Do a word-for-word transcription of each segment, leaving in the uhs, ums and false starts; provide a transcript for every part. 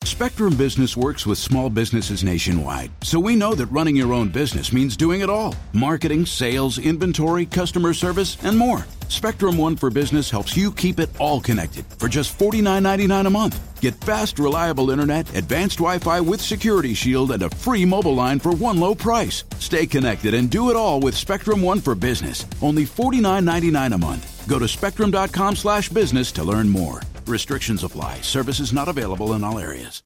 Spectrum Business works with small businesses nationwide, so we know that running your own business means doing it all. Marketing, sales, inventory, customer service, and more. Spectrum One for Business helps you keep it all connected for just forty-nine ninety-nine a month. Get fast, reliable internet, advanced Wi-Fi with Security Shield, and a free mobile line for one low price. Stay connected and do it all with Spectrum One for Business. Only forty-nine ninety-nine a month. Go to spectrum.com slash business to learn more. Restrictions apply. Services not available in all areas.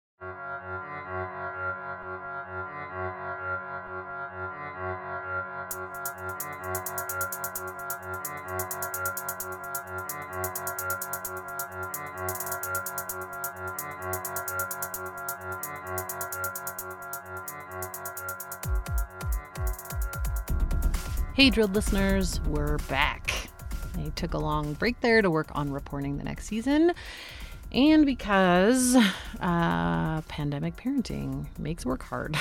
Hey, Drilled listeners, we're back. I took a long break there to work on reporting the next season, and because uh, pandemic parenting makes work hard.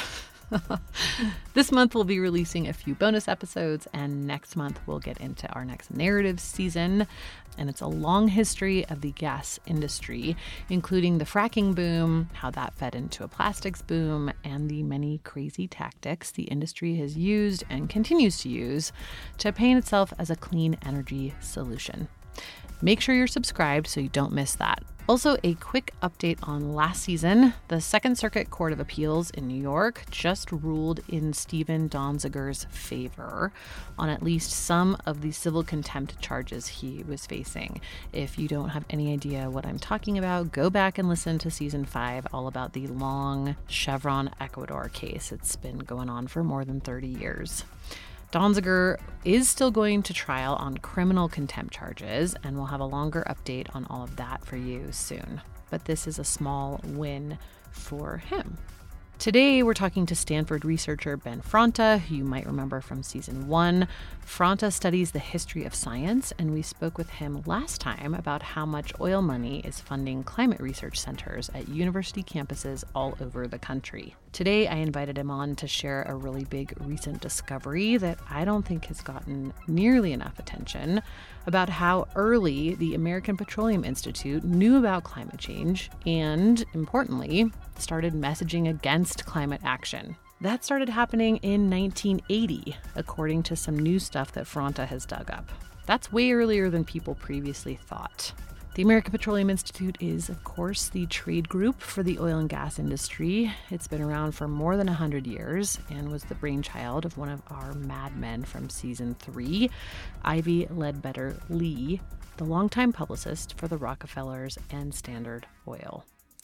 This month we'll be releasing a few bonus episodes, and next month we'll get into our next narrative season, and it's a long history of the gas industry, including the fracking boom, how that fed into a plastics boom, and the many crazy tactics the industry has used and continues to use to paint itself as a clean energy solution. Make sure you're subscribed so you don't miss that. Also, a quick update on last season. The Second Circuit Court of Appeals in New York just ruled in Steven Donziger's favor on at least some of the civil contempt charges he was facing. If you don't have any idea what I'm talking about, go back and listen to season five, all about the long Chevron Ecuador case. It's been going on for more than thirty years. Donziger is still going to trial on criminal contempt charges, and we'll have a longer update on all of that for you soon. But this is a small win for him. Today, we're talking to Stanford researcher Ben Fronta, who you might remember from season one. Fronta studies the history of science, and we spoke with him last time about how much oil money is funding climate research centers at university campuses all over the country. Today, I invited him on to share a really big recent discovery that I don't think has gotten nearly enough attention about how early the American Petroleum Institute knew about climate change and, importantly, started messaging against climate action. That started happening in nineteen eighty, according to some new stuff that Fronta has dug up. That's way earlier than people previously thought. The American Petroleum Institute is, of course, the trade group for the oil and gas industry. It's been around for more than one hundred years and was the brainchild of one of our Mad Men from season three, Ivy Ledbetter Lee, the longtime publicist for the Rockefellers and Standard Oil.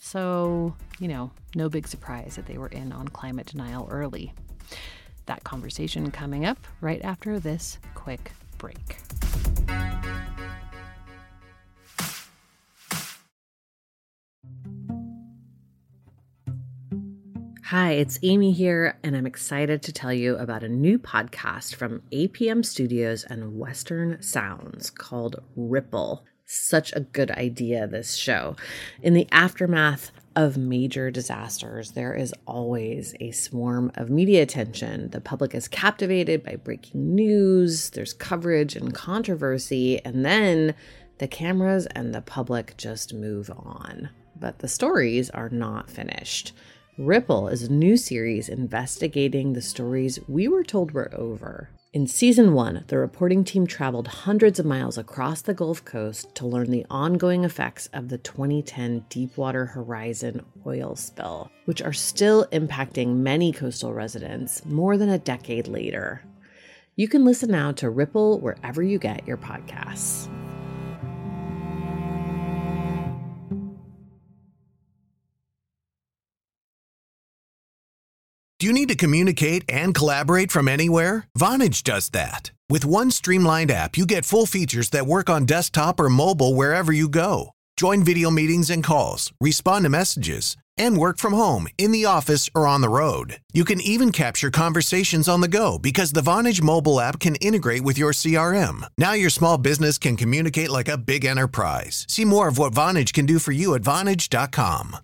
So, you know, no big surprise that they were in on climate denial early. That conversation coming up right after this quick break. Hi, it's Amy here, and I'm excited to tell you about a new podcast from A P M Studios and Western Sounds called Ripple. Such a good idea, this show. In the aftermath of major disasters, there is always a swarm of media attention. The public is captivated by breaking news, there's coverage and controversy, and then the cameras and the public just move on. But the stories are not finished. Ripple is a new series investigating the stories we were told were over. In season one, the reporting team traveled hundreds of miles across the Gulf Coast to learn the ongoing effects of the twenty ten Deepwater Horizon oil spill, which are still impacting many coastal residents more than a decade later. You can listen now to Ripple wherever you get your podcasts. Do you need to communicate and collaborate from anywhere? Vonage does that. With one streamlined app, you get full features that work on desktop or mobile wherever you go. Join video meetings and calls, respond to messages, and work from home, in the office, or on the road. You can even capture conversations on the go because the Vonage mobile app can integrate with your C R M. Now your small business can communicate like a big enterprise. See more of what Vonage can do for you at Vonage dot com.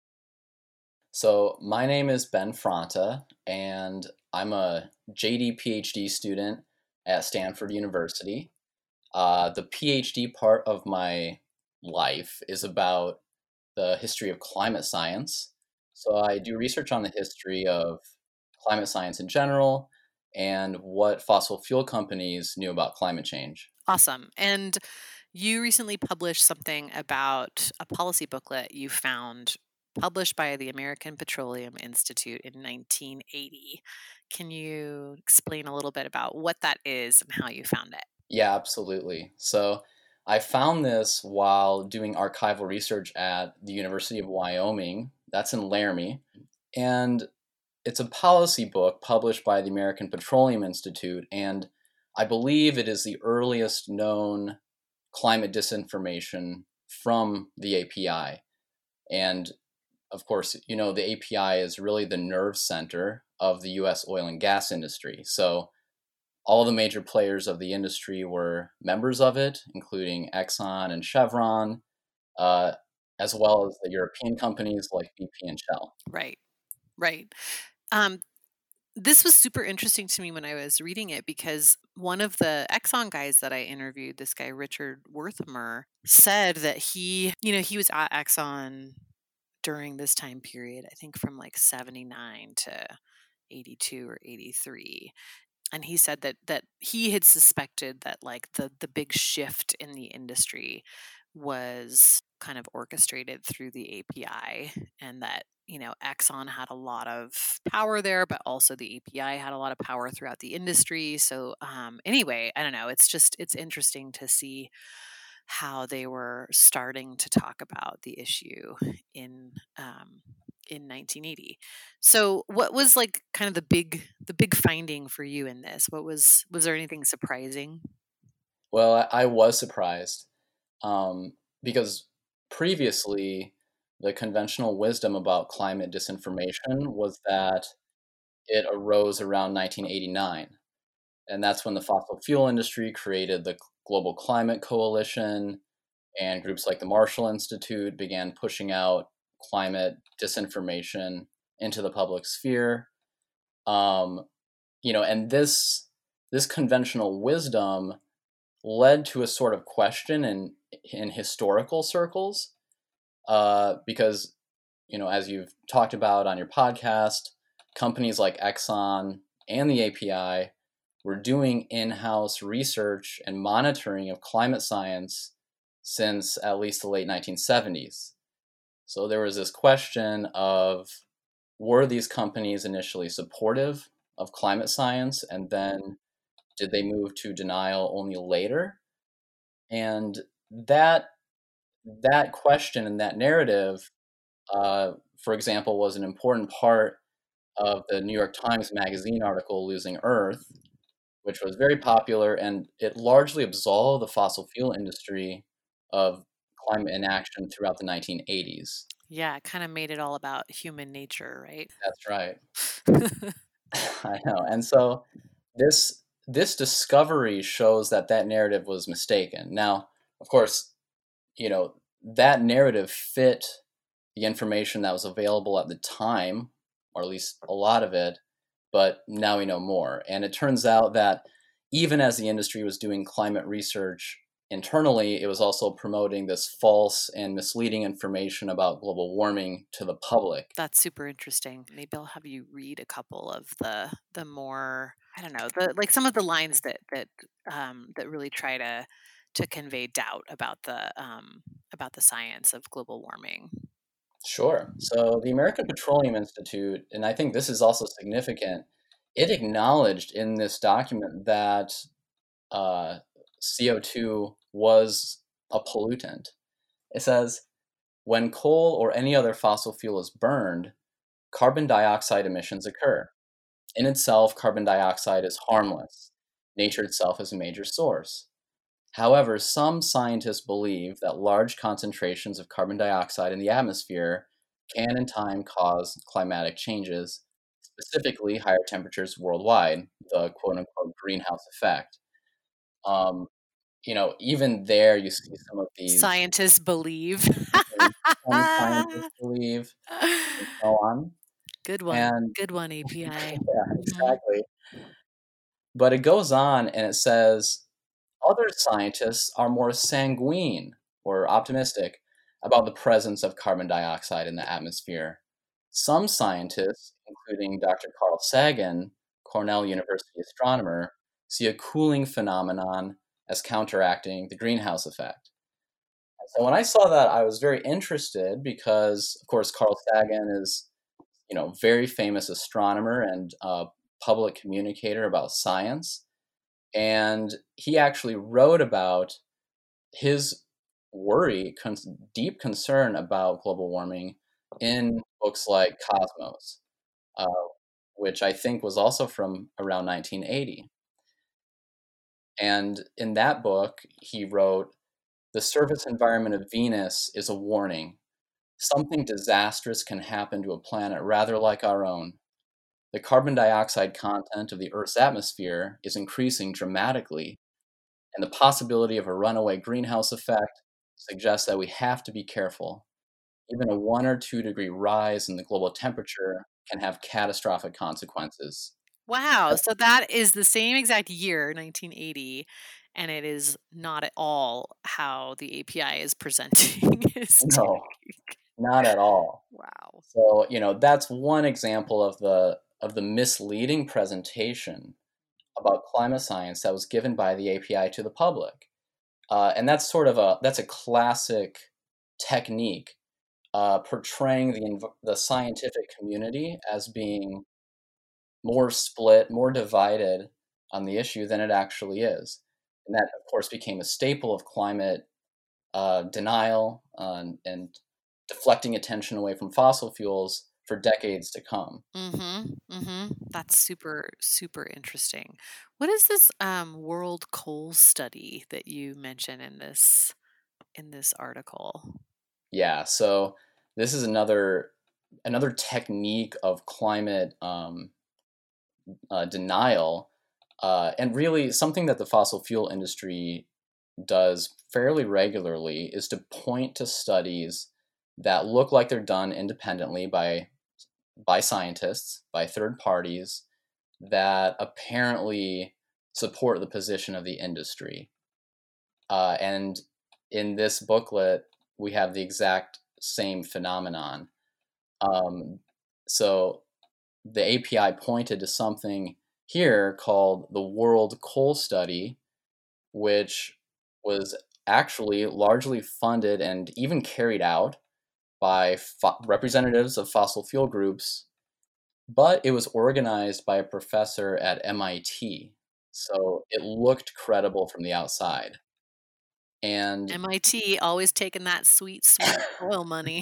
So my name is Ben Fronta, and I'm a J D PhD student at Stanford University. Uh, the PhD part of my life is about the history of climate science. So I do research on the history of climate science in general and what fossil fuel companies knew about climate change. Awesome. And you recently published something about a policy booklet you found published by the American Petroleum Institute in nineteen eighty. Can you explain a little bit about what that is and how you found it? Yeah, absolutely. So I found this while doing archival research at the University of Wyoming. That's in Laramie. And it's a policy book published by the American Petroleum Institute. And I believe it is the earliest known climate disinformation from the A P I. And of course, you know, the A P I is really the nerve center of the U S oil and gas industry. So all the major players of the industry were members of it, including Exxon and Chevron, uh, as well as the European companies like B P and Shell. Right, right. Um, this was super interesting to me when I was reading it because one of the Exxon guys that I interviewed, this guy Richard Wertheimer, said that he, you know, he was at Exxon during this time period, I think from like seventy-nine to eighty-two or eighty-three. And he said that that he had suspected that like the the big shift in the industry was kind of orchestrated through the A P I, and that, you know, Exxon had a lot of power there, but also the A P I had a lot of power throughout the industry. So um, anyway, I don't know. It's just it's interesting to see how they were starting to talk about the issue in um, in nineteen eighty. So what was like kind of the big the big finding for you in this? What was was there anything surprising? Well, I, I was surprised um, because previously the conventional wisdom about climate disinformation was that it arose around nineteen eighty-nine. And that's when the fossil fuel industry created the Global Climate Coalition, and groups like the Marshall Institute began pushing out climate disinformation into the public sphere. Um, you know, and this this conventional wisdom led to a sort of question in in historical circles, uh, because, you know, as you've talked about on your podcast, companies like Exxon and the A P I were doing in-house research and monitoring of climate science since at least the late nineteen seventies. So there was this question of, were these companies initially supportive of climate science, and then did they move to denial only later? And that that question and that narrative, uh, for example, was an important part of the New York Times Magazine article "Losing Earth," which was very popular, and it largely absolved the fossil fuel industry of climate inaction throughout the nineteen eighties. Yeah, it kind of made it all about human nature, right? That's right. I know. And so this this discovery shows that that narrative was mistaken. Now, of course, you know, that narrative fit the information that was available at the time, or at least a lot of it, but now we know more. And it turns out that even as the industry was doing climate research internally, it was also promoting this false and misleading information about global warming to the public. That's super interesting. Maybe I'll have you read a couple of the the more, I don't know, the like some of the lines that that um, that really try to to convey doubt about the um, about the science of global warming. Sure. So the American Petroleum Institute, and I think this is also significant, it acknowledged in this document that uh, C O two was a pollutant. It says, when coal or any other fossil fuel is burned, carbon dioxide emissions occur. In itself, carbon dioxide is harmless. Nature itself is a major source. However, some scientists believe that large concentrations of carbon dioxide in the atmosphere can in time cause climatic changes, specifically higher temperatures worldwide, the quote-unquote greenhouse effect. Um, you know, even there you see some of these Scientists believe. some scientists believe, and so on. Good one. And Good one, A P I. yeah, Mhm. exactly. But it goes on and it says other scientists are more sanguine or optimistic. about the presence of carbon dioxide in the atmosphere. Some scientists, including Doctor Carl Sagan, Cornell University astronomer, see a cooling phenomenon as counteracting the greenhouse effect. And so when I saw that, I was very interested because, of course, Carl Sagan is, you know, very famous astronomer and uh, public communicator about science. And he actually wrote about his worry, con- deep concern about global warming in books like Cosmos, uh, which I think was also from around nineteen eighty. And in that book, he wrote, "The surface environment of Venus is a warning. Something disastrous can happen to a planet rather like our own. The carbon dioxide content of the Earth's atmosphere is increasing dramatically, and the possibility of a runaway greenhouse effect suggests that we have to be careful. Even a one or two degree rise in the global temperature can have catastrophic consequences." Wow. So that is the same exact year, nineteen eighty, and it is not at all how the A P I is presenting his No, take. not at all. Wow. So, you know, that's one example of the of the misleading presentation about climate science that was given by the A P I to the public. Uh, and that's sort of a that's a classic technique, uh, portraying the inv- the scientific community as being more split, more divided on the issue than it actually is. And that, of course, became a staple of climate uh, denial uh, and, and deflecting attention away from fossil fuels for decades to come. Mm-hmm. Mm-hmm. That's super, super interesting. What is this um, World Coal Study that you mention in this in this article? Yeah, so this is another another technique of climate um, uh, denial, uh, and really something that the fossil fuel industry does fairly regularly is to point to studies that look like they're done independently by by scientists, by third parties that apparently support the position of the industry. Uh, and in this booklet, we have the exact same phenomenon. Um, so the A P I pointed to something here called the World Coal Study, which was actually largely funded and even carried out by fo- representatives of fossil fuel groups, but it was organized by a professor at M I T. So it looked credible from the outside. And M I T always taking that sweet, sweet oil money.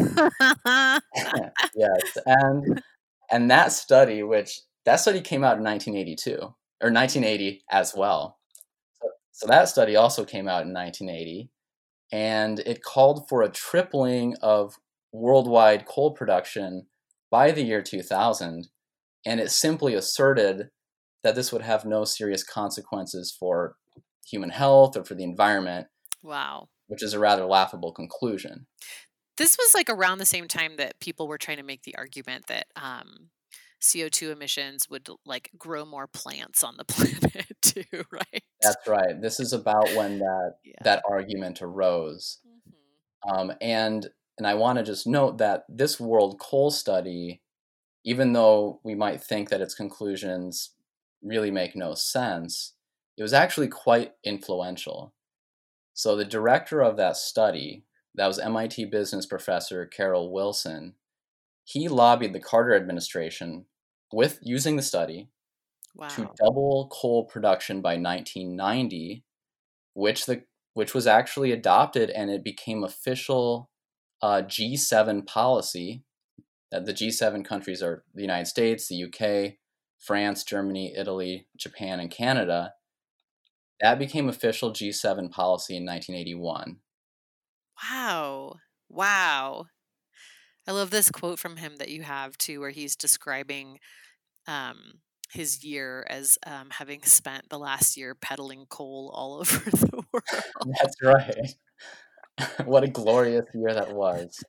yes, and and that study, which that study came out in nineteen eighty-two or nineteen eighty as well. So, so that study also came out in nineteen eighty, and it called for a tripling of worldwide coal production by the year two thousand, and it simply asserted that this would have no serious consequences for human health or for the environment, Wow. which is a rather laughable conclusion. This was like around the same time that people were trying to make the argument that um, C O two emissions would like grow more plants on the planet too, right? That's right. This is about when that Yeah. that argument arose. Mhm. Um, and and I want to just note that this World Coal Study, even though we might think that its conclusions really make no sense, it was actually quite influential. So the director of that study, that was M I T business professor Carol Wilson, he lobbied the Carter administration with using the study to Wow. double coal production by nineteen ninety, which the which was actually adopted, and it became official uh, G seven policy. That the G seven countries are the United States, the U K, France, Germany, Italy, Japan, and Canada. That became official G seven policy in nineteen eighty-one. Wow. Wow. I love this quote from him that you have too, where he's describing um, his year as um, having spent the last year peddling coal all over the world. That's right. What a glorious year that was.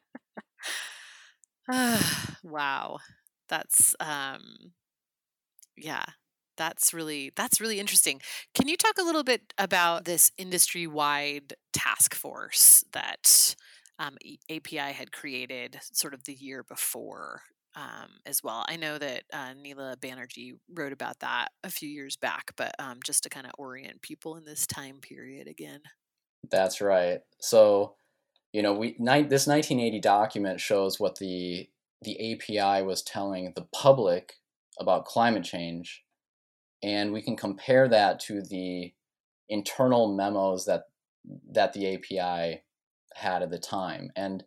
Wow. That's um yeah. That's really that's really interesting. Can you talk a little bit about this industry-wide task force that um, A P I had created sort of the year before um, as well. I know that uh, Neela Banerjee wrote about that a few years back, but um, just to kind of orient people in this time period again. That's right. So, you know, we ni- this nineteen eighty document shows what the the A P I was telling the public about climate change, and we can compare that to the internal memos that that the A P I had at the time. And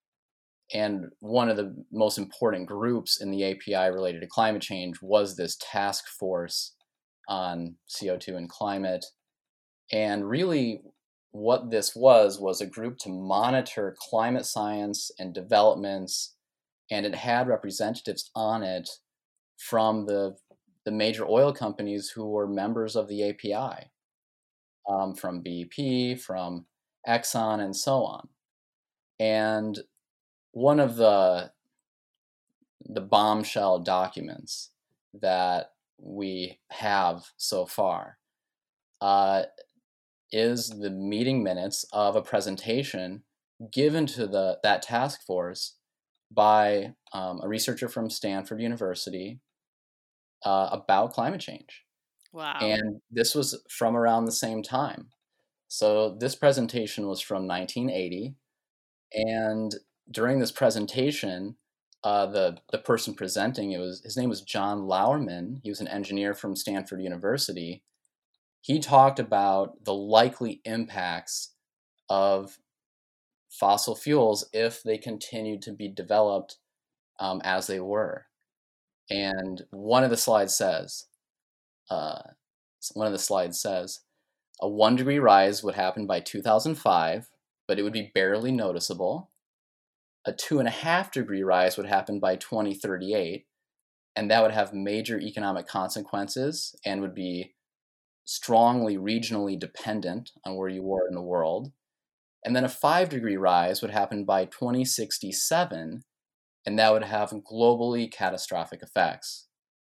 and one of the most important groups in the A P I related to climate change was this task force on C O two and climate. And really, what this was was a group to monitor climate science and developments, and it had representatives on it from the the major oil companies who were members of the A P I, um, from B P, from Exxon, and so on. And one of the the bombshell documents that we have so far uh, is the meeting minutes of a presentation given to the that task force by um, a researcher from Stanford University uh, about climate change. Wow. And this was from around the same time. So this presentation was from nineteen eighty, and during this presentation, uh, the the person presenting, it was his name was John Lauerman. He was an engineer from Stanford University. He talked about the likely impacts of fossil fuels if they continued to be developed um, as they were. And one of the slides says, uh, one of the slides says, a one degree rise would happen by two thousand five, but it would be barely noticeable. A two and a half degree rise would happen by twenty thirty-eight, and that would have major economic consequences and would be strongly regionally dependent on where you were in the world. And then a five degree rise would happen by twenty sixty-seven, and that would have globally catastrophic effects.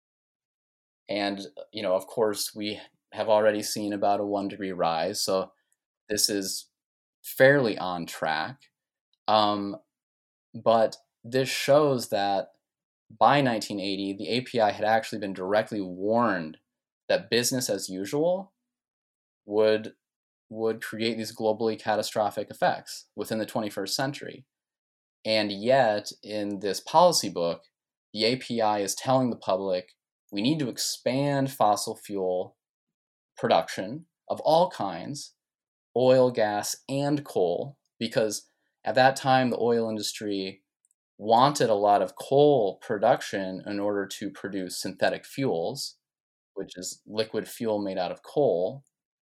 And, you know, of course, we have already seen about a one degree rise, so this is fairly on track. Um, but this shows that by nineteen eighty, the A P I had actually been directly warned that business as usual would would create these globally catastrophic effects within the twenty-first century. And yet, in this policy book, the A P I is telling the public we need to expand fossil fuel production of all kinds, oil, gas, and coal, because at that time the oil industry wanted a lot of coal production in order to produce synthetic fuels, which is liquid fuel made out of coal.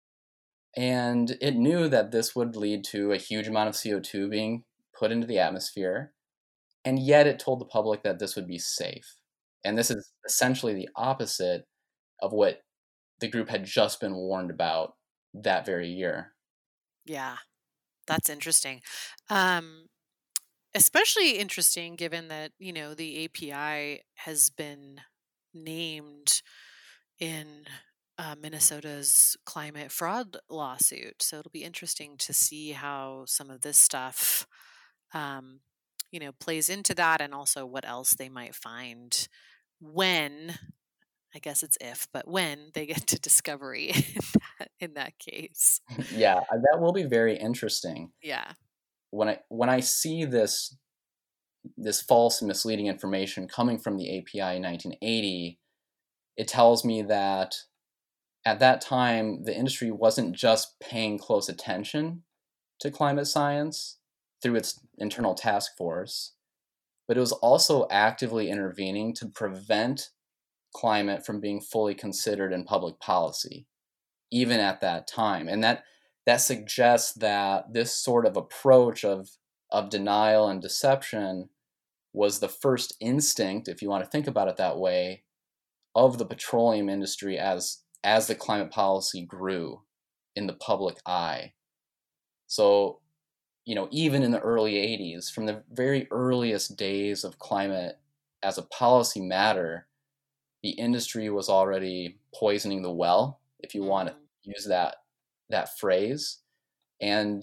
And it knew that this would lead to a huge amount of C O two being put into the atmosphere. And yet it told the public that this would be safe. And this is essentially the opposite of what the group had just been warned about that very year. Yeah, that's interesting. Um, especially interesting given that, you know, the A P I has been named in uh, Minnesota's climate fraud lawsuit. So it'll be interesting to see how some of this stuff, um, you know, plays into that, and also what else they might find when, I guess it's if, but when they get to discovery in that, in that case. Yeah, that will be very interesting. Yeah. When I when I see this this false and misleading information coming from the A P I in nineteen eighty, it tells me that at that time the industry wasn't just paying close attention to climate science through its internal task force, but it was also actively intervening to prevent climate from being fully considered in public policy, even at that time. And that that suggests that this sort of approach of of denial and deception was the first instinct, if you want to think about it that way, of the petroleum industry as as the climate policy grew in the public eye. So, you know, even in the early eighties, from the very earliest days of climate as a policy matter, the industry was already poisoning the well, if you want to Mm. use that that phrase. And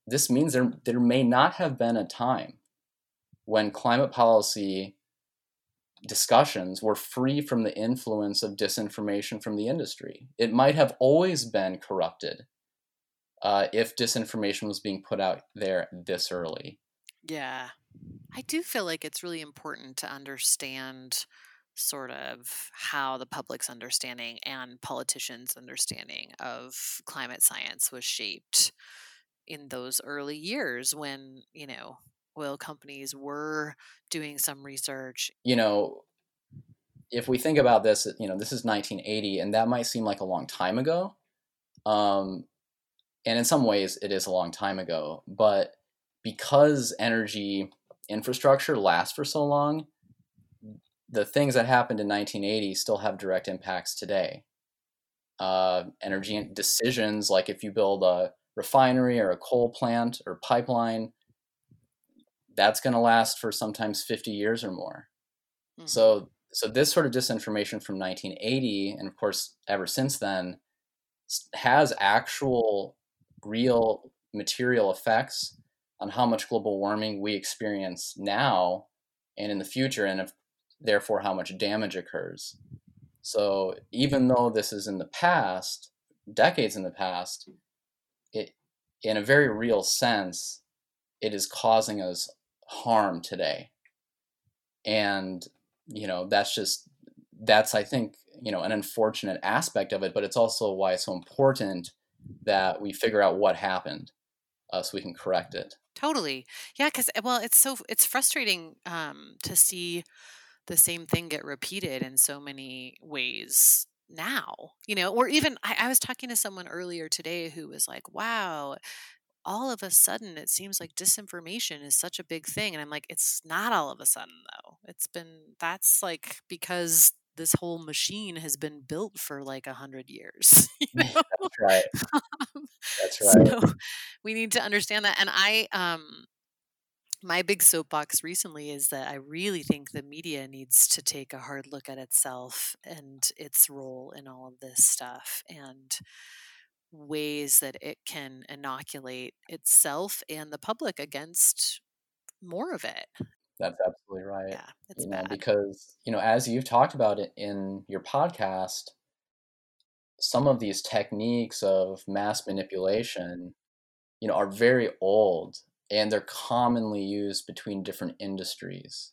this means there, there may not have been a time when climate policy discussions were free from the influence of disinformation from the industry. It might have always been corrupted uh, if disinformation was being put out there this early. Yeah. I do feel like it's really important to understand sort of how the public's understanding and politicians' understanding of climate science was shaped in those early years when, you know, oil companies were doing some research. You know, if we think about this, you know, this is nineteen eighty, and that might seem like a long time ago. Um, and in some ways, it is a long time ago. But because energy infrastructure lasts for so long, the things that happened in nineteen eighty still have direct impacts today. Uh, energy decisions, like if you build a refinery or a coal plant or pipeline, that's going to last for sometimes fifty years or more. Mm-hmm. So, so this sort of disinformation from nineteen eighty, and of course ever since then, has actual, real material effects on how much global warming we experience now and in the future, and if, therefore how much damage occurs. So even though this is in the past, decades in the past, it, in a very real sense, it is causing us harm today. And, you know, that's just, that's, I think, you know, an unfortunate aspect of it, but it's also why it's so important that we figure out what happened uh, so we can correct it. Totally. Yeah, because, well, it's so, it's frustrating um, to see the same thing get repeated in so many ways now, you know, or even I, I was talking to someone earlier today who was like, wow, all of a sudden it seems like disinformation is such a big thing. And I'm like, it's not all of a sudden though. It's been, that's like because this whole machine has been built for like a hundred years. You know? That's right. That's right. So we need to understand that. And I, um, my big soapbox recently is that I really think the media needs to take a hard look at itself and its role in all of this stuff and ways that it can inoculate itself and the public against more of it. That's absolutely right. Yeah, it's you know, bad. Because, you know, as you've talked about it in your podcast, some of these techniques of mass manipulation, you know, are very old. And they're commonly used between different industries.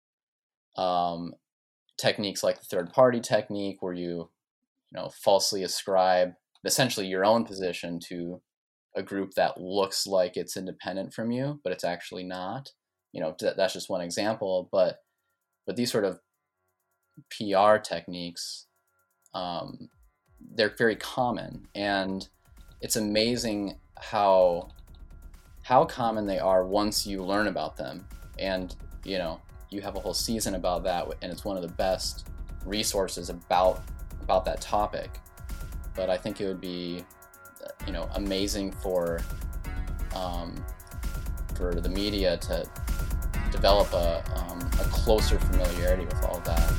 Um, techniques like the third-party technique, where you, you know, falsely ascribe essentially your own position to a group that looks like it's independent from you, but it's actually not. You know, that's just one example. But but these sort of P R techniques, um, they're very common, and it's amazing how. how common they are once you learn about them. And, you know, you have a whole season about that, and it's one of the best resources about about that topic. But I think it would be, you know, amazing for um, for the media to develop a, um, a closer familiarity with all of that.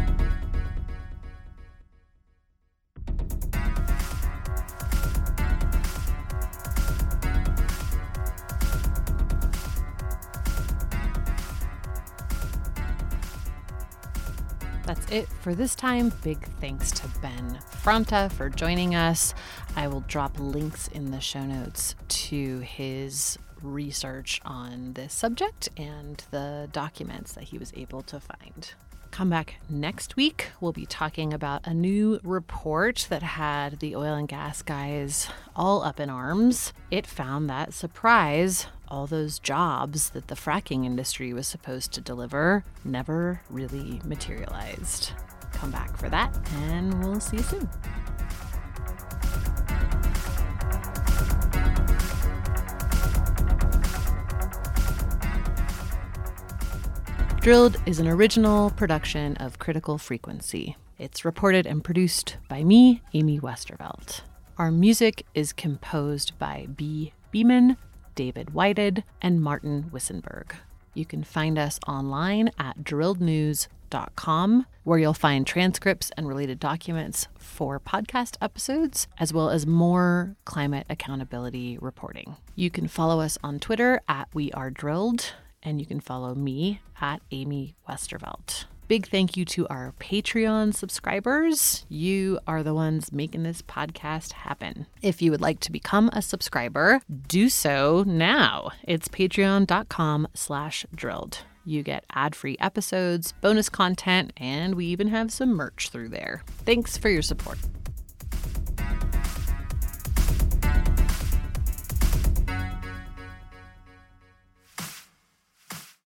That's it for this time. Big thanks to Ben Fronta for joining us. I will drop links in the show notes to his research on this subject and the documents that he was able to find. Come back next week. We'll be talking about a new report that had the oil and gas guys all up in arms. It found that, surprise, all those jobs that the fracking industry was supposed to deliver never really materialized. Come back for that, and we'll see you soon. Drilled is an original production of Critical Frequency. It's reported and produced by me, Amy Westervelt. Our music is composed by B. Beeman, David Whited, and Martin Wissenberg. You can find us online at drilled news dot com, where you'll find transcripts and related documents for podcast episodes, as well as more climate accountability reporting. You can follow us on Twitter at We Are Drilled, and you can follow me at Amy Westervelt. Big thank you to our Patreon subscribers. You are the ones making this podcast happen. If you would like to become a subscriber, do so now. It's patreon.com slash drilled. You get ad-free episodes, bonus content, and we even have some merch through there. Thanks for your support.